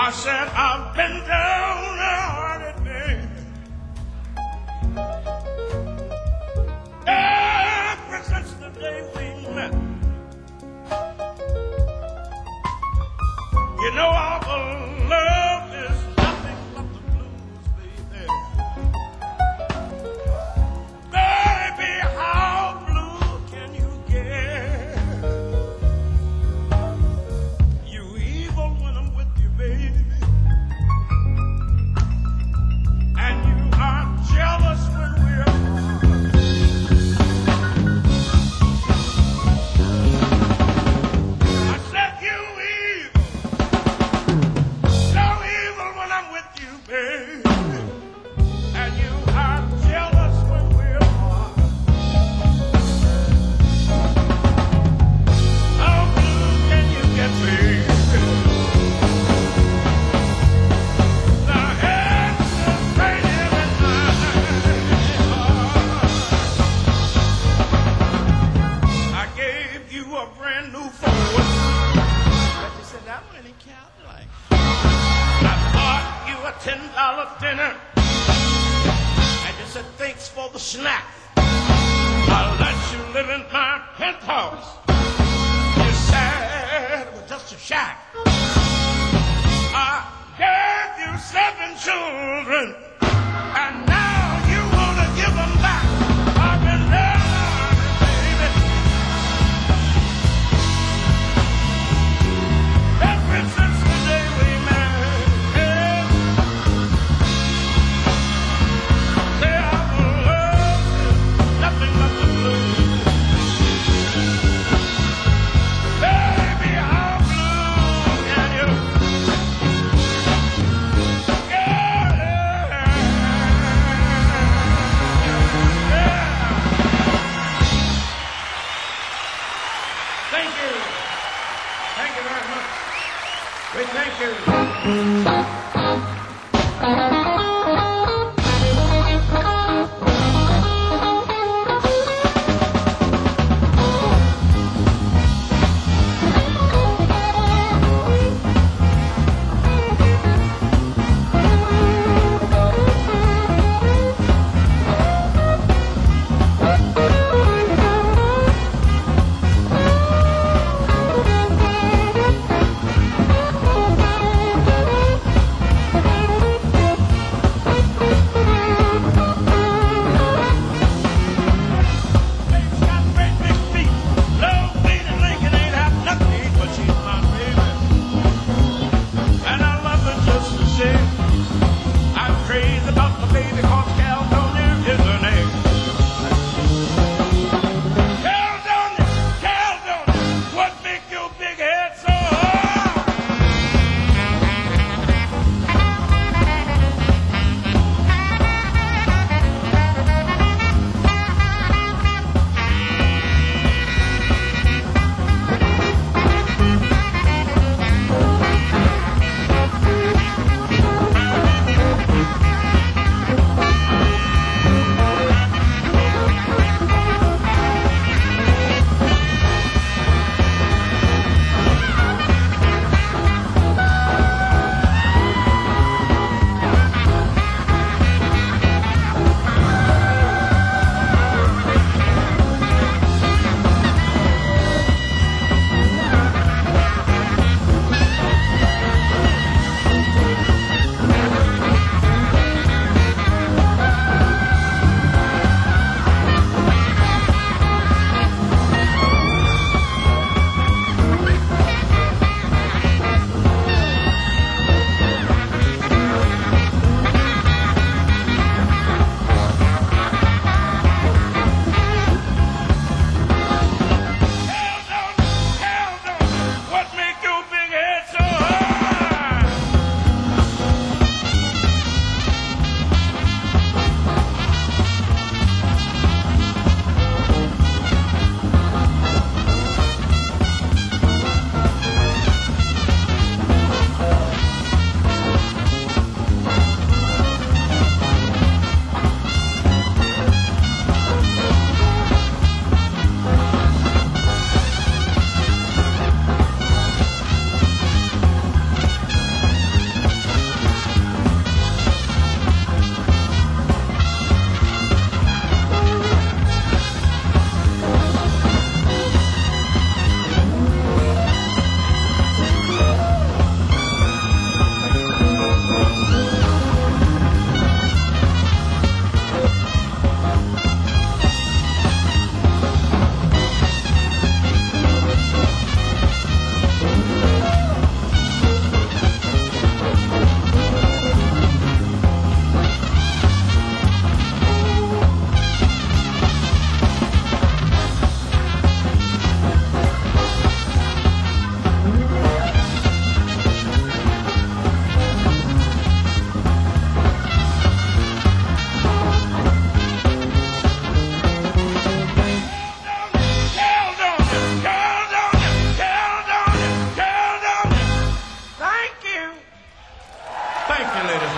I said I've been down a hearted day ever since the day we met. You know our love is nothing but the blues, baby. Baby, how blue can you get? You evil when I'm with you, baby. And you are jealous when we're apart. I said you evil, so evil when I'm with you, baby. And you are jealous when we're apart. How blue can you get, baby? The heads are raining in my heart. I gave you a brand new Ford, but you said that one ain't Cadillac. I bought you a $10 dinner, and you said thanks for the snack. I let you live in my penthouse. You said it was just a shack. I gave you 7 children, and now you want to give them back. I've been there, baby, ever since the day we met. Say our love is nothing but the blues. Baby, how blue can you get? Thank you. Thank you very much. We thank you.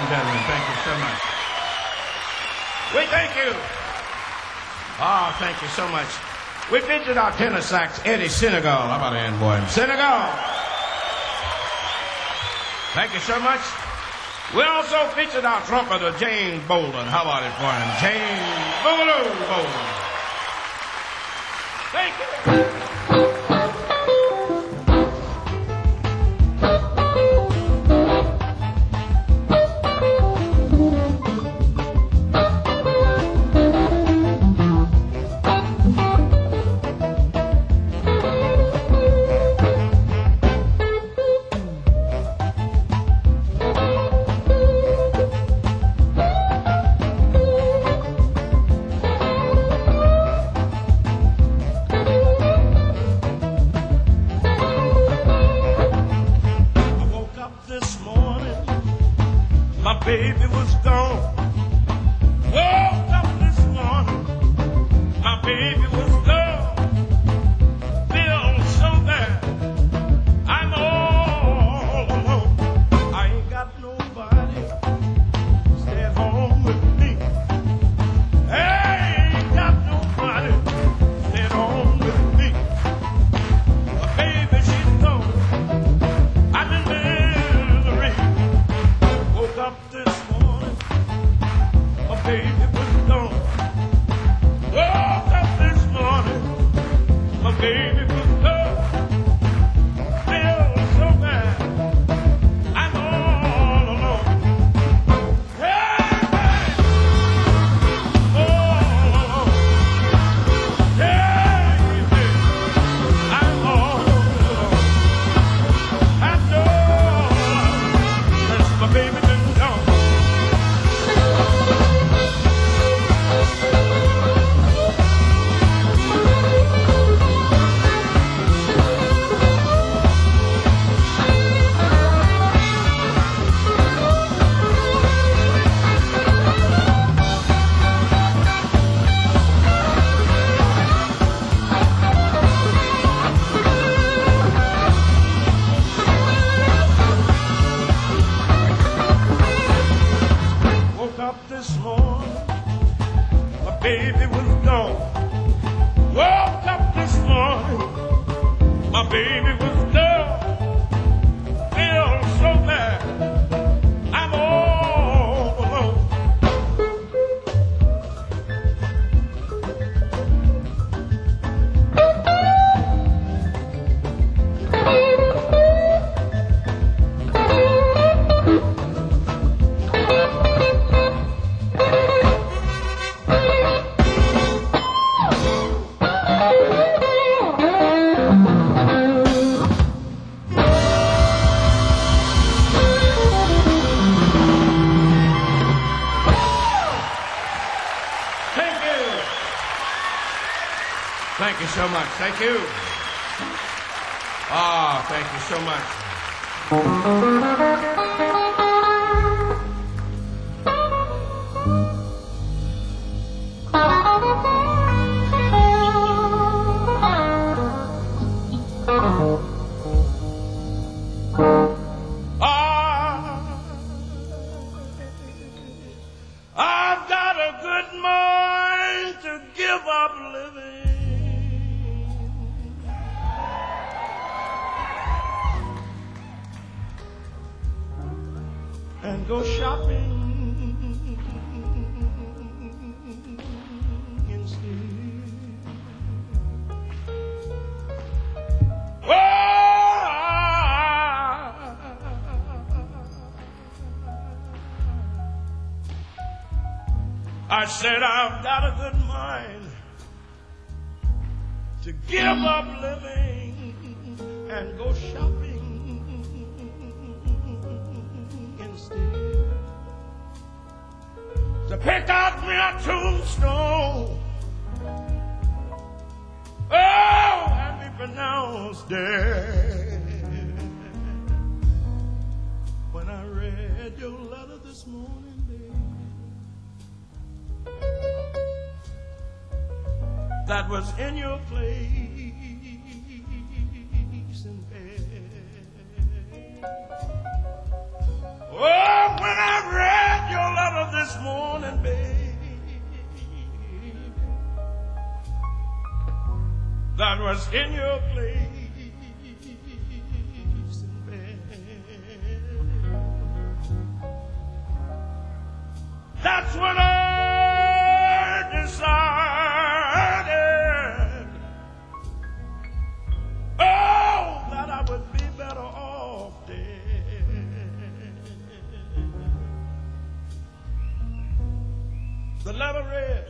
gentlemen. Thank you so much. We thank you. Oh, thank you so much. We featured our tenor sax, Eddie Senegal. How about that, boy? Senegal. Thank you so much. We also featured our trumpeter, James Bolden. How about it for him? James Bolden. Thank you. Baby was gone. Woke up this morning, my baby was gone. Feel so bad, I'm all alone. I ain't got nobody stay at home with me. I ain't got nobody stay at home with me. My baby, she's gone. I'm in misery. Woke up this morning, my baby was gone. Woke up this morning, my baby was gone. Feel so bad, I'm all alone. Hey, all alone. Hey, I'm all alone. I know that's my baby. This morning, my baby was gone. Woke up this morning, my baby was gone. Feel so bad, I'm all alone. Thank you so much. Thank you. Ah, thank you so much. I've got a good mind to give up living and go shopping instead. Oh, I said I've got a good mind to give up living and go shopping instead. To pick out me a tombstone, oh, and be pronounced dead. When I read your letter this morning, babe, that was in your place in bed. Oh, when I read this morning, babe, that was in your place in bed. That's what I decided. Oh, that I would be better off dead. The letter read,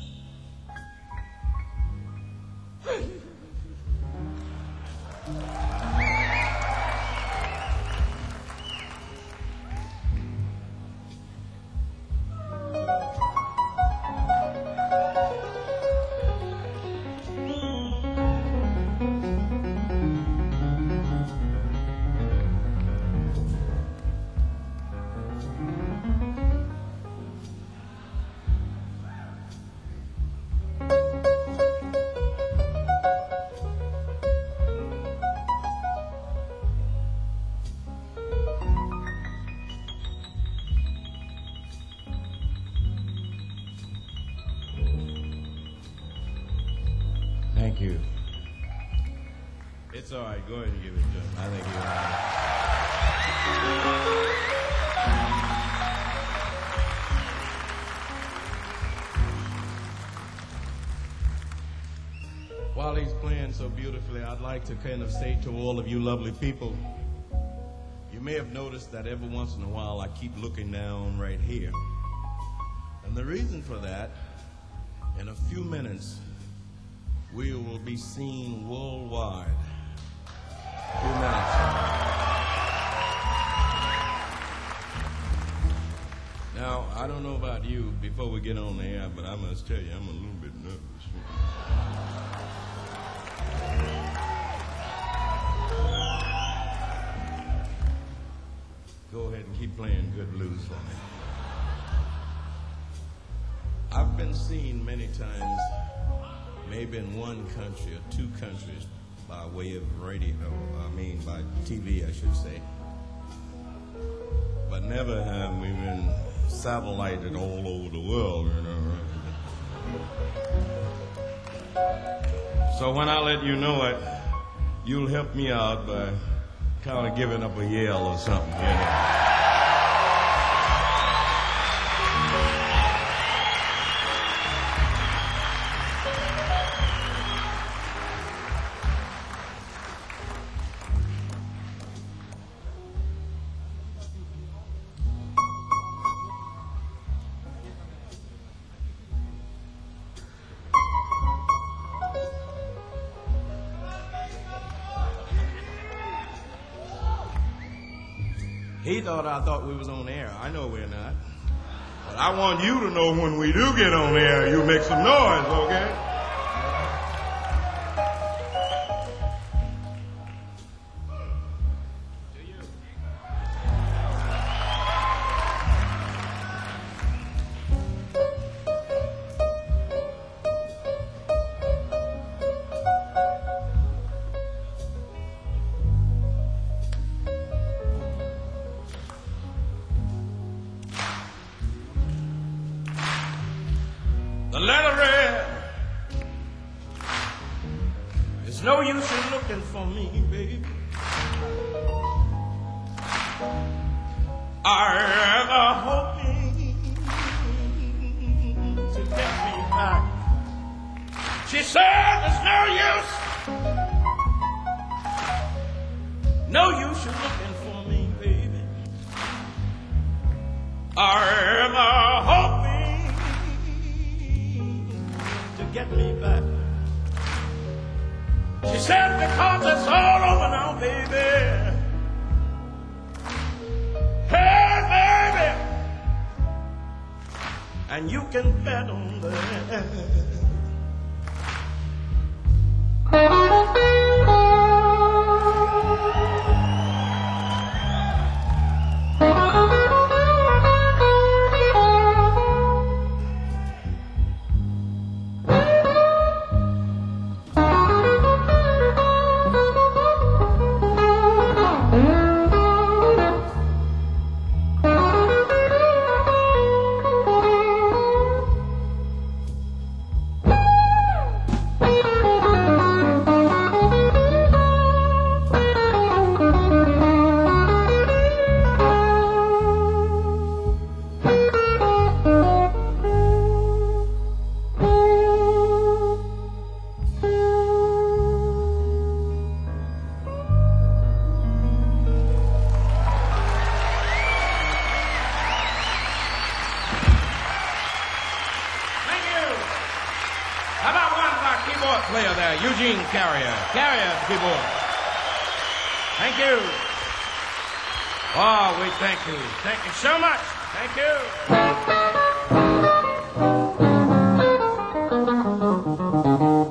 thank you. It's all right. Go ahead and give it to him. I think you're all right. While he's playing so beautifully, I'd like to kind of say to all of you lovely people, you may have noticed that every once in a while I keep looking down right here. And the reason for that, in a few minutes, we will be seen worldwide. A few minutes. Now, I don't know about you before we get on the air, but I must tell you, I'm a little bit nervous. Go ahead and keep playing good blues for me. I've been seen many times, maybe in one country or two countries by way of radio, by TV, I should say. But never have we been satellited all over the world, you know. So when I let you know it, you'll help me out by kind of giving up a yell or something, you know. He thought I thought we was on air. I know we're not. But I want you to know when we do get on air, you make some noise, okay? The letter read, it's no use in looking for me, baby. I'm hoping to get me back. She said, it's no use. No use in looking for me, baby. I'm hoping get me back. She said, because it's all over now, baby. Hey, baby. And you can bet on that. Eugene Carrier. Carrier, keyboard. Thank you. Oh, we thank you. Thank you so much. Thank you.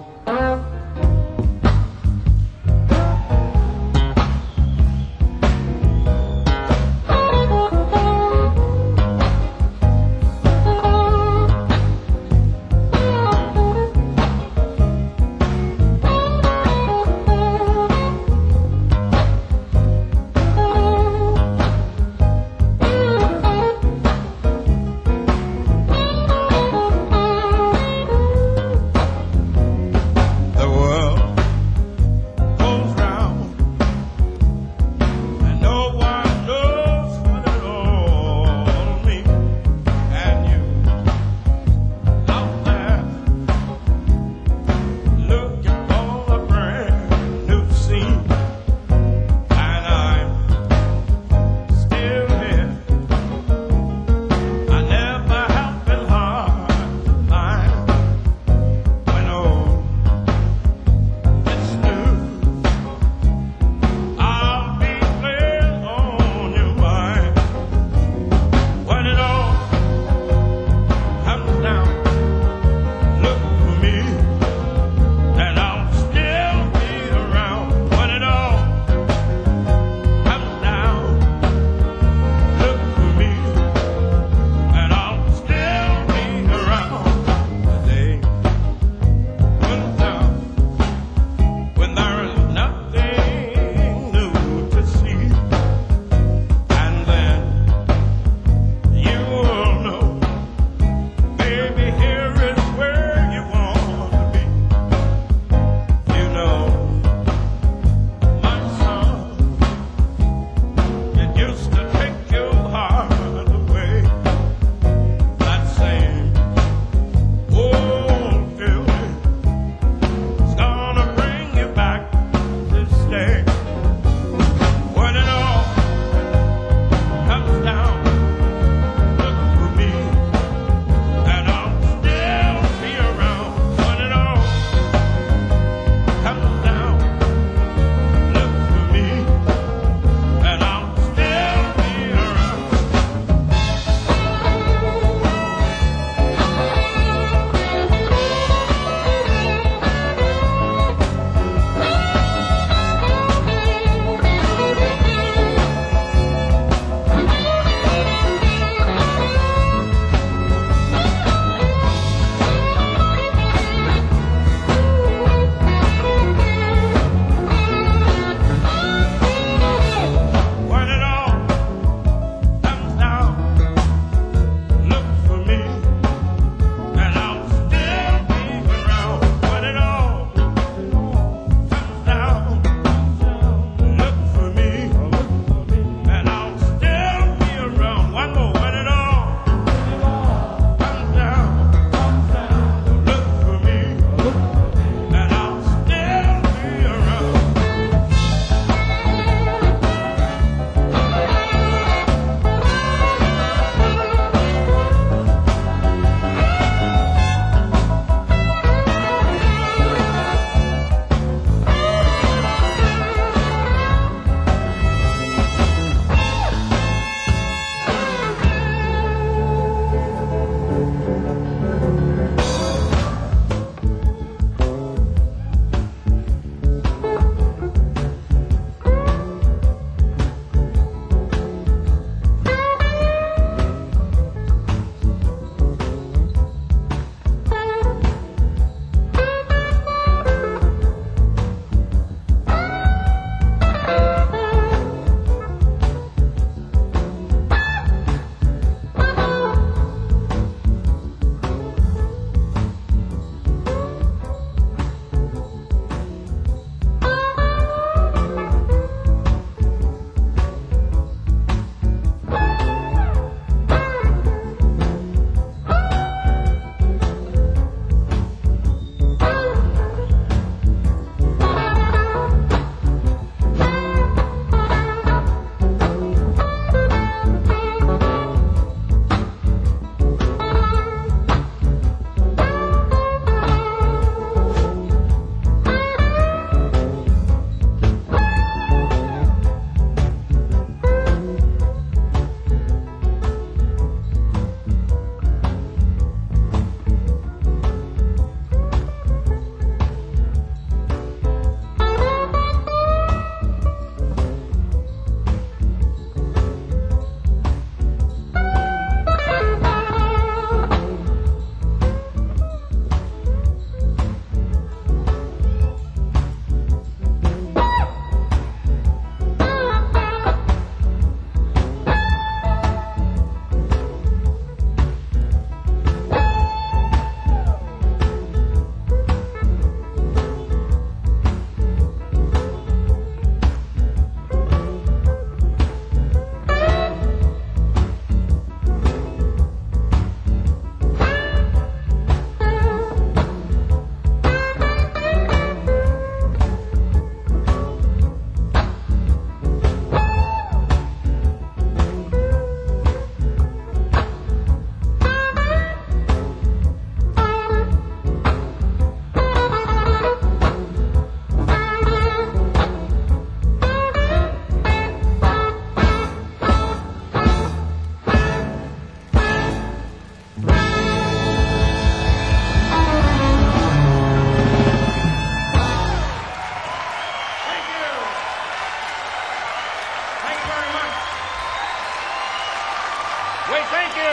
thank you.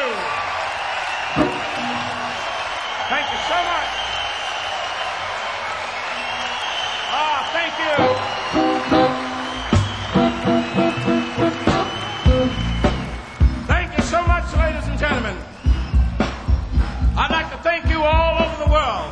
Thank you so much. Thank you. Thank you so much, ladies and gentlemen. I'd like to thank you all over the world.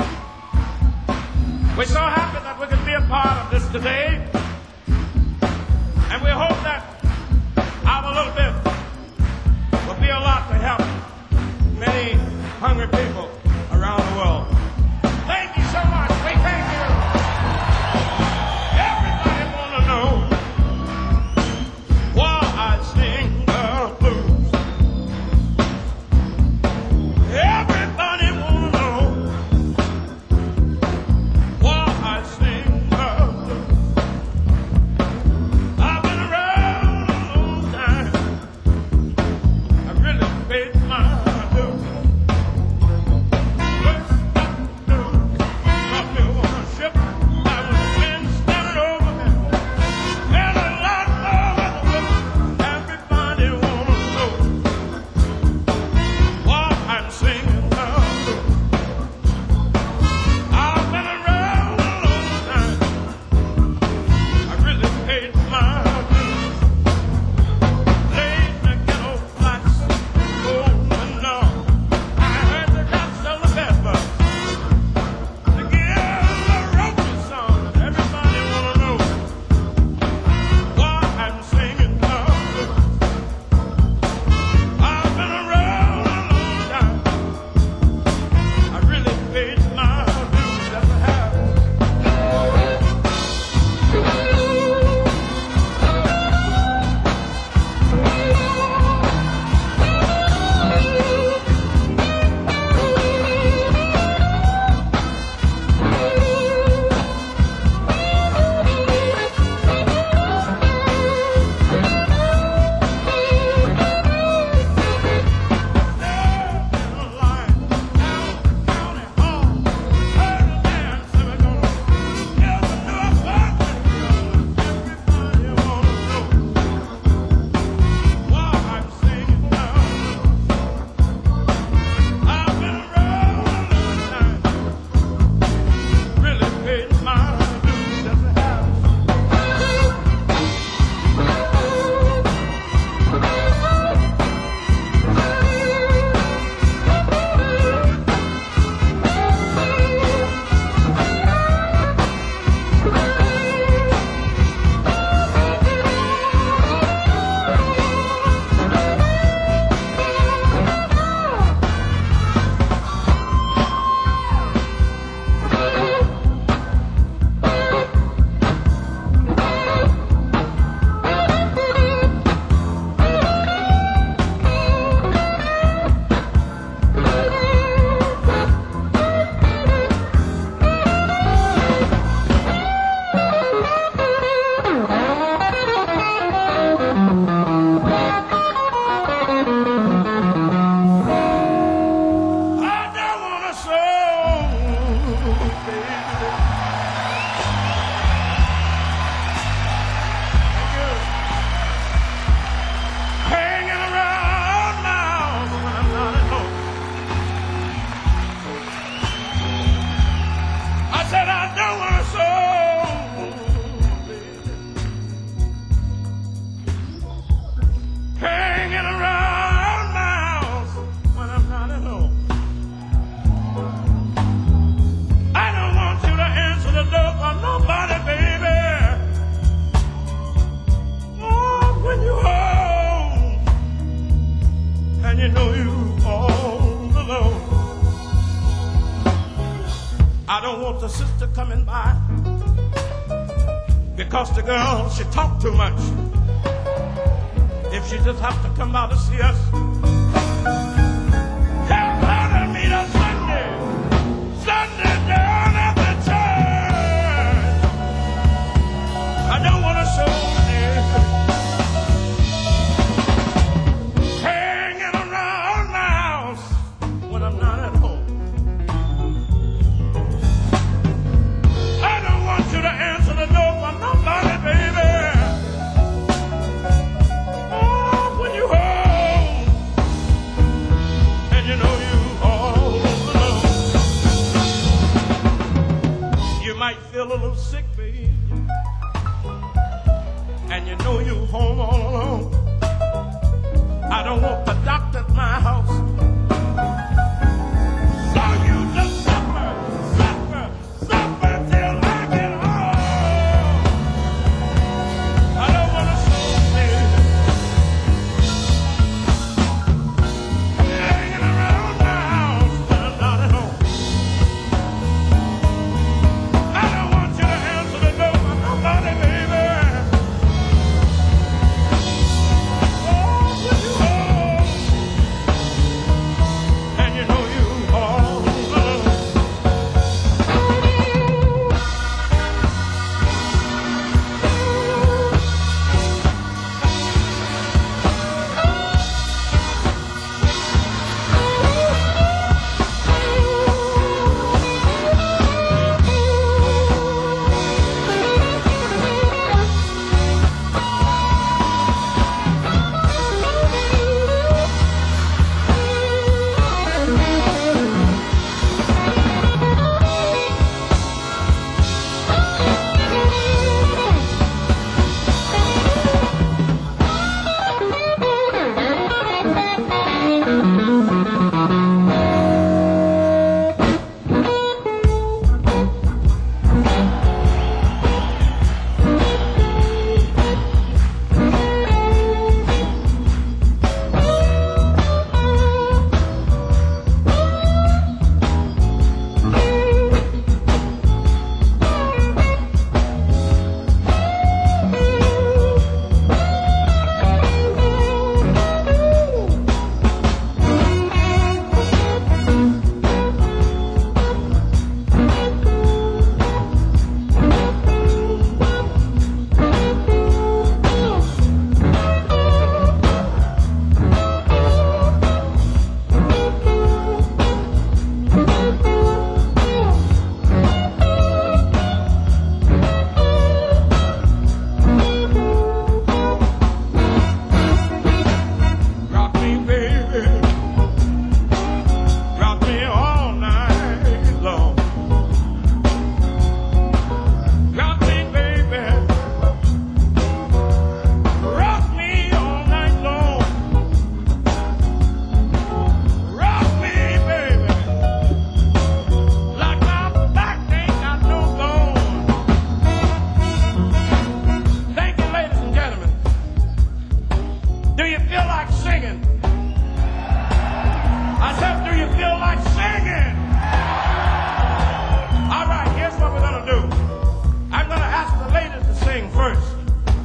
We're so happy that we could be a part of this today. And we hope that our little bit will be a lot to help many hungry people around the world. Thank you so much. We thank you. Everybody want to know why I sing the blues. Everybody want to know why I sing the blues. I've been around a long time. I really paid my dues. I don't want the sister coming by because the girl, she talk too much. If she just have to come by to see us, tell her to meet us Sunday down at the church. I don't want to show hanging around my house when I'm not at home. I don't want you to answer the door for nobody, baby. Oh, when you home,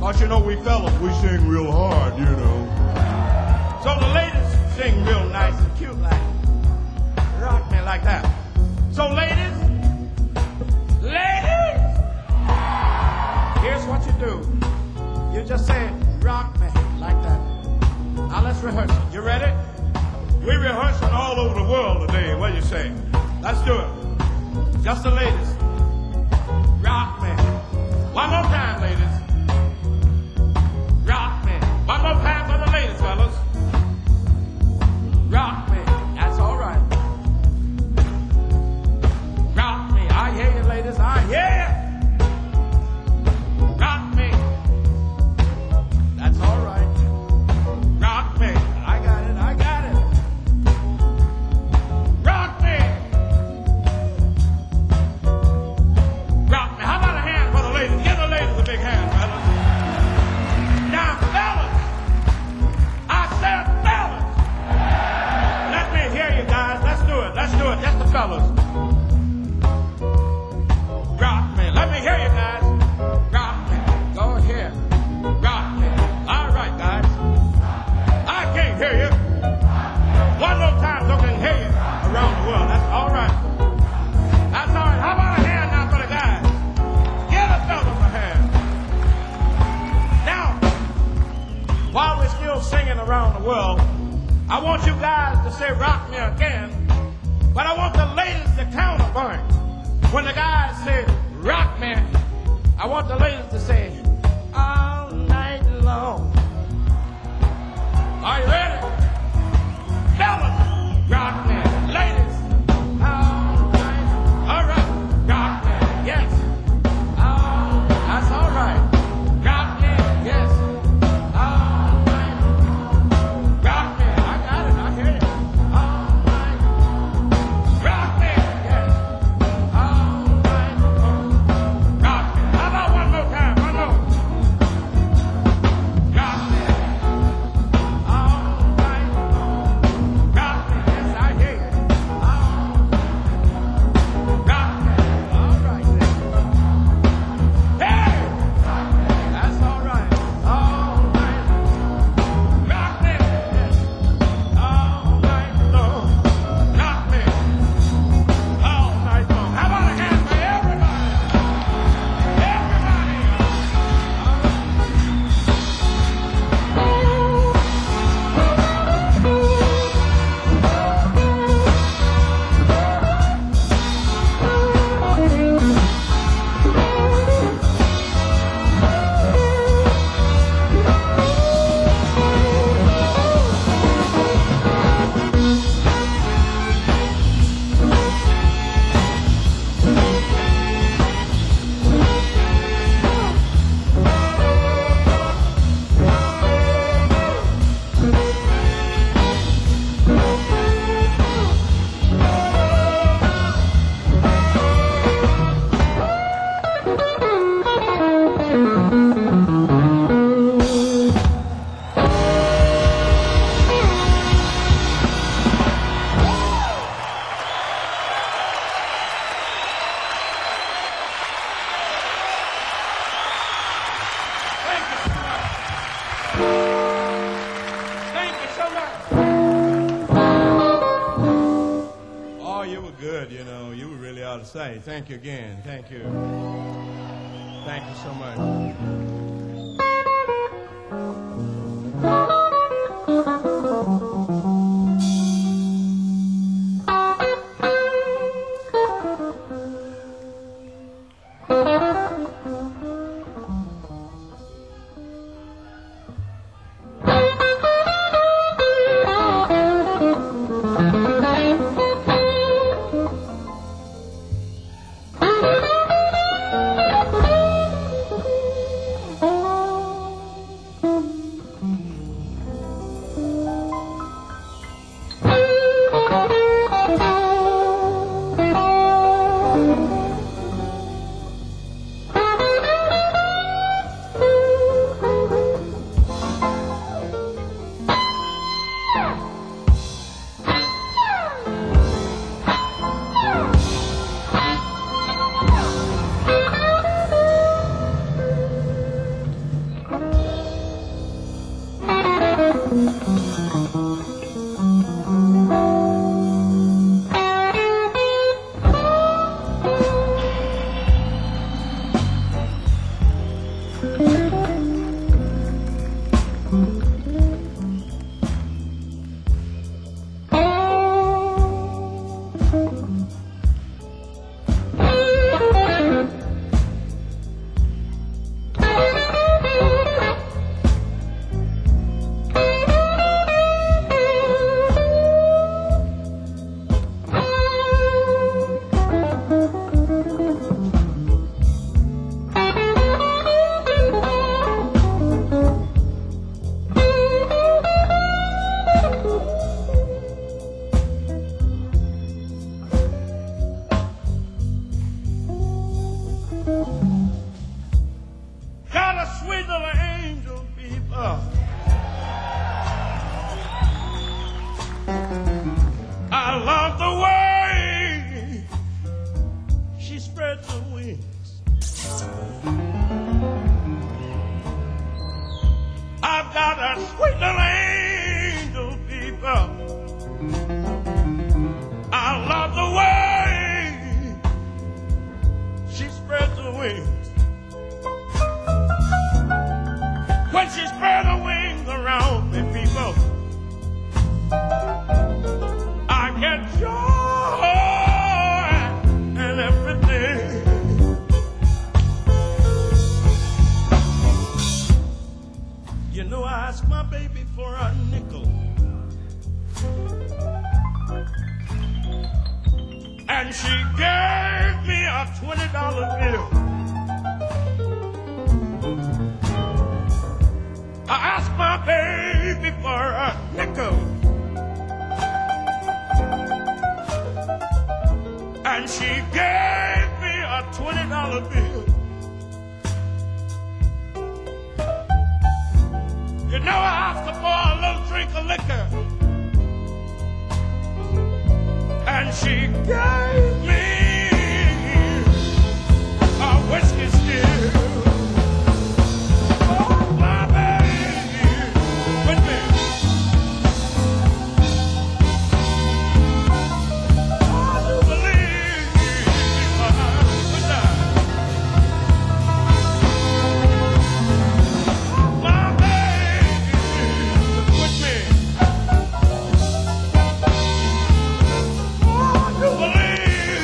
'Cause you know we fellas, we sing real hard, you know. So the ladies sing real nice and cute like, rock me like that. So ladies, here's what you do. You just say, rock me like that. Now let's rehearse it. You ready? We're rehearsing all over the world today. What do you say? Let's do it. Just the ladies. Rock me. One more time, ladies. Rock me. One more time for the ladies, fellas. Rock me. That's all right. Rock me. I hear you, ladies. I hear you. Rock me. That's all right. Rock me. I got it. I got it. Rock me. Rock me. How about a hand for the ladies? Give the ladies a big hand, fellas. Now, fellas. I said fellas. Let me hear you guys. Let's do it. Let's do it. Just the fellas. Rock me. Let me hear you guys. Rock me. Go ahead. Rock me. All right, guys. I can't hear you. One more time so I can hear you around the world. That's all right. That's all right. How about a hand now for the guys? Give the fellas a hand. Now, while we're still singing around the world, I want you guys to say rock me again, but I want the ladies to counterpoint. When the guys say rock me, I want the ladies to say all night long. Are you ready? Fellas, rock me. Ladies, all night. All right, rock me. Yes. Oh, that's all right. Rock me. Yes. All night. Rock me. I got it. I hear you. All night. Rock me. Yes. All night. Rock me. How about one more time? One more. Rock me. All night. Rock me. Yes, I hear you. Rock me. All right. Hey! That's all right. All night. Rock me. Yes. All night long. Rock me. All night long. How about a hand for everybody? Everybody. Thank you so much. Oh, you were good, you know. You were really ought to say. Thank you again. Thank you. Thank you so much. I love the way she spreads her wings. I've got a sweet little angel, people. I love the way she spreads her wings. When she spread her wings around me, people, I get joy and everything. You know, I asked my baby for a nickel, and she gave me a $20 bill. I asked my baby for a nickel, and she gave me a $20 bill. You know, I asked her for a little drink of liquor, and she gave me a whiskey still. Oh, my baby, with me. I do believe I would die. My baby, with me. I do believe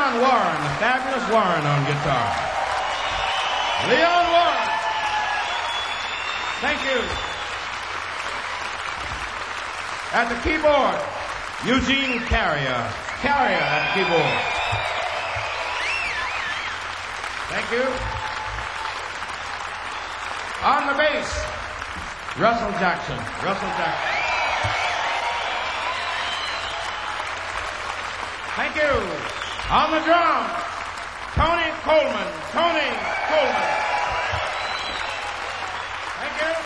Leon Warren, the fabulous Warren on guitar. Leon Warren. Thank you. At the keyboard, Eugene Carrier. Carrier at the keyboard. Thank you. On the bass, Russell Jackson. Russell Jackson. Thank you. On the drums, Tony Coleman. Tony Coleman. Thank you.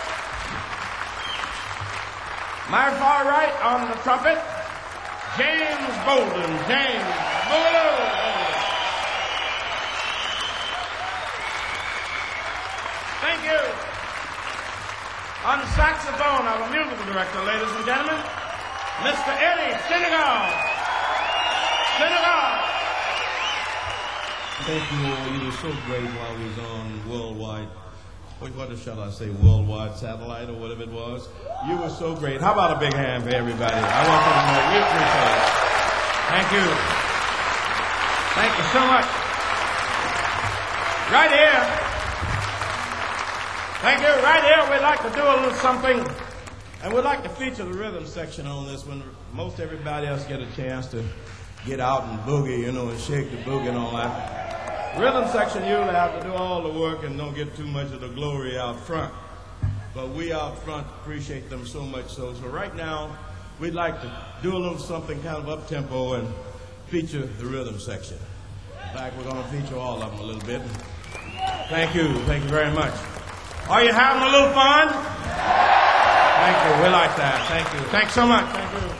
My far right on the trumpet, James Bolden. James Bolden. Thank you. On saxophone, our musical director, ladies and gentlemen, Mr. Eddie Senegal. Senegal. Thank you all. You were so great while we was on worldwide. What shall I say? Worldwide satellite or whatever it was. You were so great. How about a big hand for everybody? I want you to know we appreciate it. Thank you. Thank you so much. Right here. Thank you. Right here, we'd like to do a little something. And we'd like to feature the rhythm section on this when most everybody else get a chance to get out and boogie, you know, and shake the boogie and all that. Rhythm section usually have to do all the work and don't get too much of the glory out front. But we out front appreciate them so much so. So right now, we'd like to do a little something kind of up-tempo and feature the rhythm section. In fact, we're going to feature all of them a little bit. Thank you. Thank you very much. Are you having a little fun? Thank you. We like that. Thank you. Thanks so much. Thank you.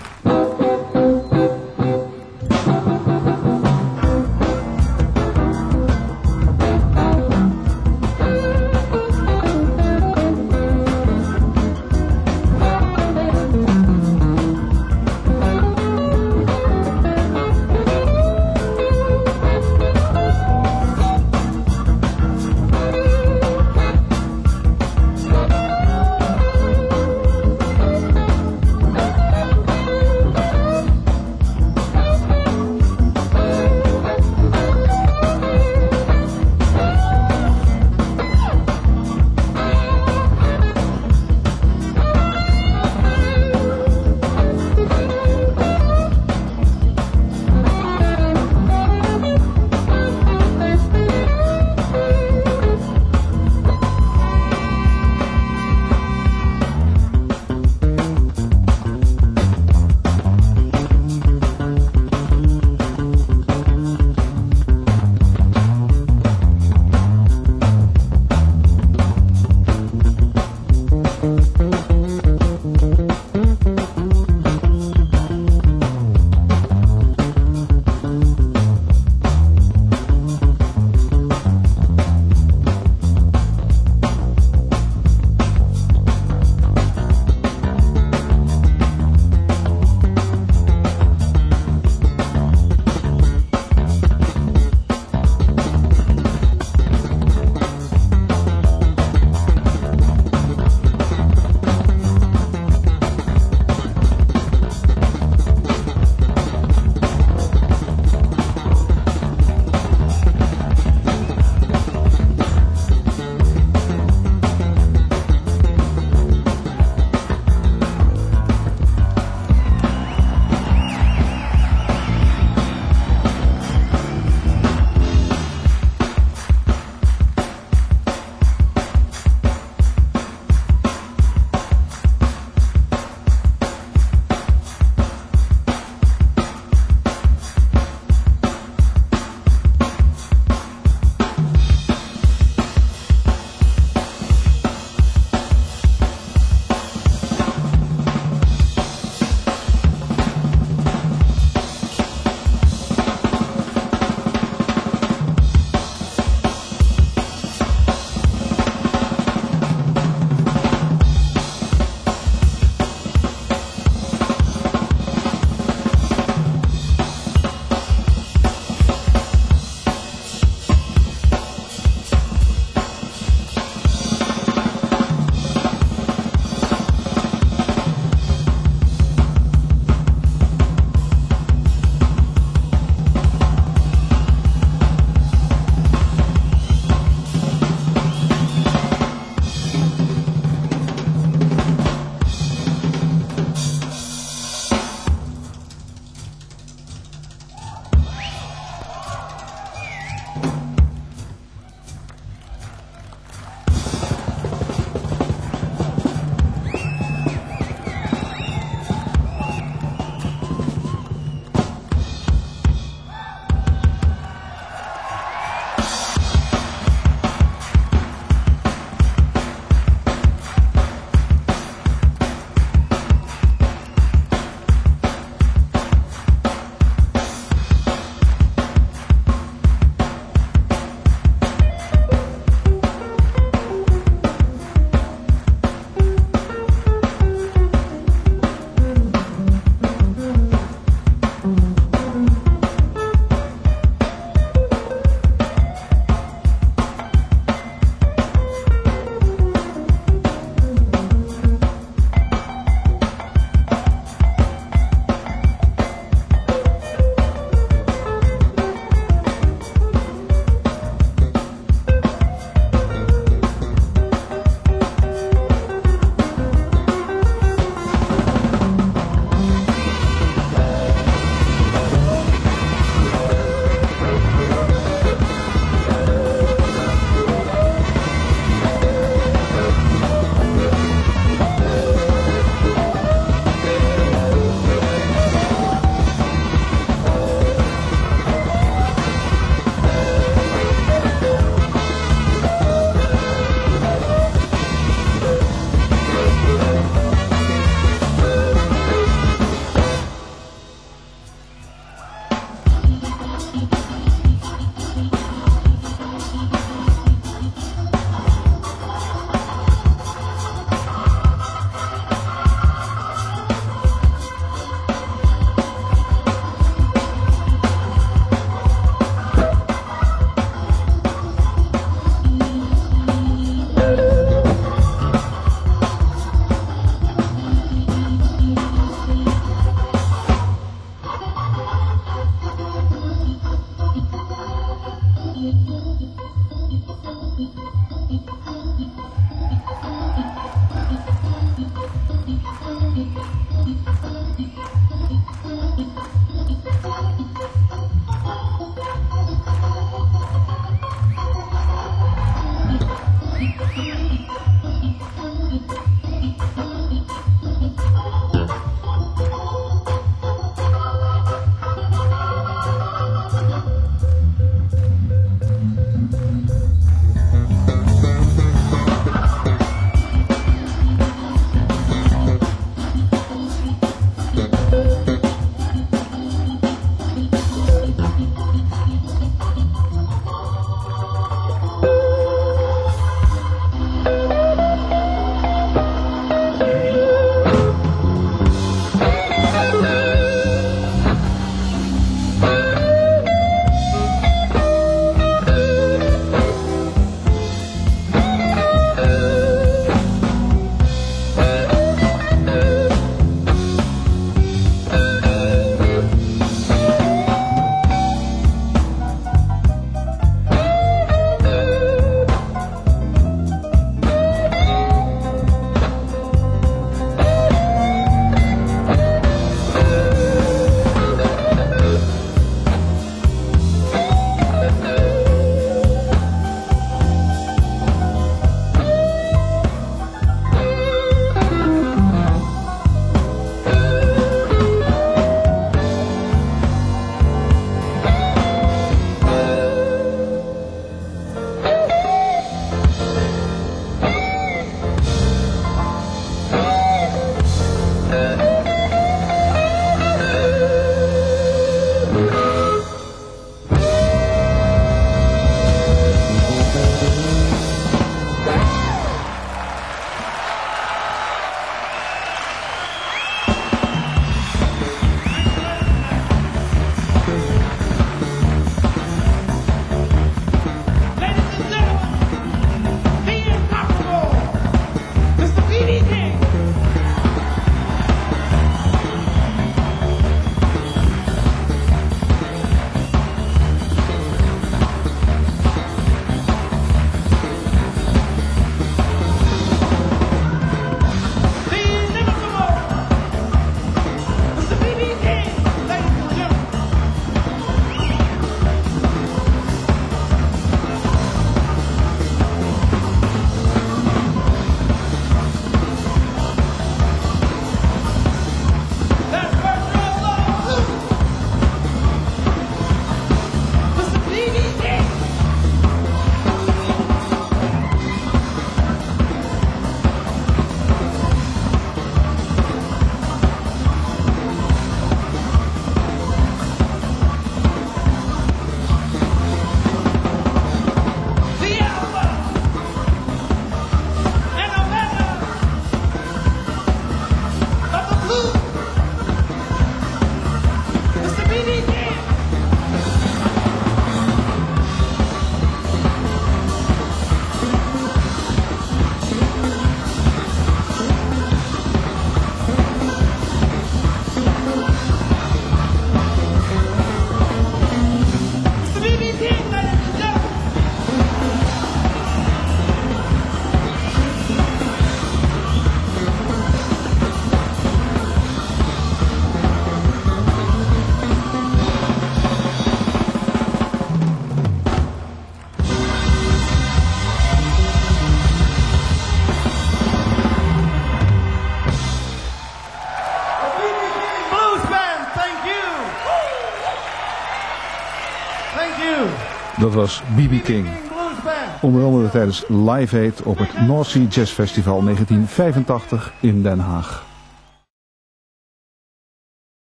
Dat was B.B. King. Onder andere tijdens Live Aid op het North Sea Jazz Festival 1985 in Den Haag.